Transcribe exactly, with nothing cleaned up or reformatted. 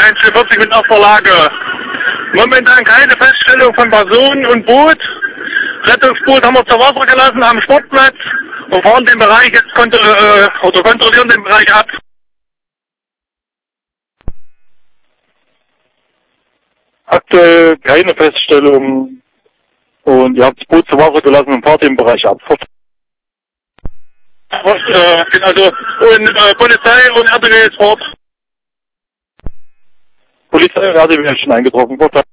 eins vierzig mit erster Lage. Momentan keine Feststellung von Personen und Boot. Rettungsboot haben wir zur Wasser gelassen am Sportplatz und fahren den Bereich jetzt kont äh, oder kontrollieren den Bereich ab. Aktuell keine Feststellung und ihr habt das Boot zur Wasser gelassen und fahrt den Bereich ab. Äh, also und äh, Polizei und R T W ist fort. Polizei und R T W ist schon eingetroffen.